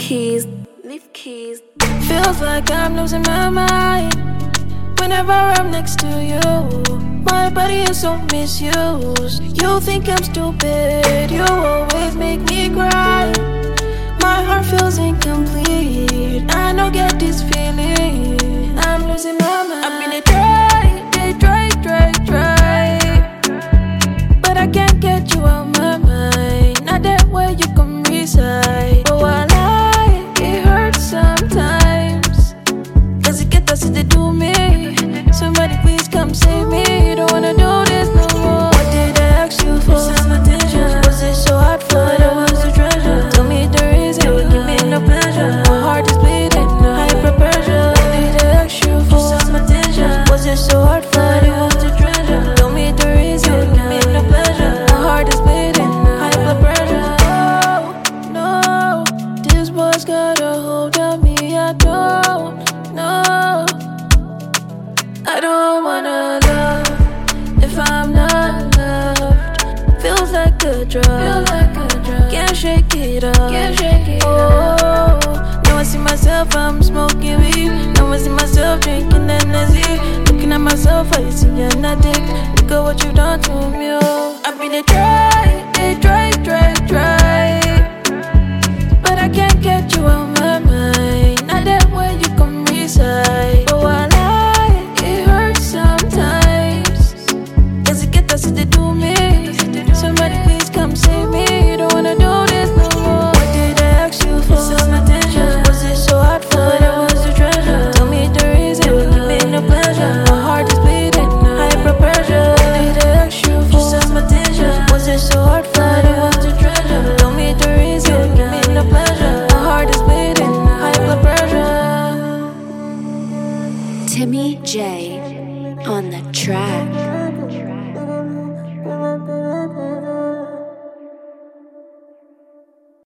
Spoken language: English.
Leave keys. Feels like I'm losing my mind whenever I'm next to you. My body is so misused. You think I'm stupid, you always make me cry. My heart feels incomplete, I don't get this feeling. I'm losing my mind. I've been try, but I can't get you out my mind. Not that way you come reside. But while it hurts sometimes, cause it gets us to do me. Somebody please come save me. Don't wanna do this no more. What did I ask you for? Some attention. Was it so hard for you? That was a treasure. Tell me the reason, give me no pleasure. My heart is bleeding, hyper pressure. What did I ask you for? Some attention. Was it so hard for you? That was a treasure. Tell me the reason, give me no pleasure. My heart is bleeding, hyper pressure. Oh no, this boy's got a hold on me. I don't know. I don't wanna love if I'm not loved. Feels like a drug. Can't shake it up. Oh, now I see myself, I'm smoking weed. Now I see myself drinking energy. Looking at myself, I see an addict. Look at what you done to me. Oh, I've been try, but I can't get you out my mind. Not that way you come reside. But while it hurts sometimes, cause it gets us to do me. Somebody please come save me. Don't wanna do this no more. What did I ask you for? Some attention. Was it so hard for you? That was a treasure. Tell me the reason, give me no pleasure. My heart is bleeding, hyper pressure. What did I ask you for? Some attention. Was it so hard for you? That was a treasure. Tell me the reason, give me no pleasure. My heart is bleeding, hyper pressure. Timmy J on the track.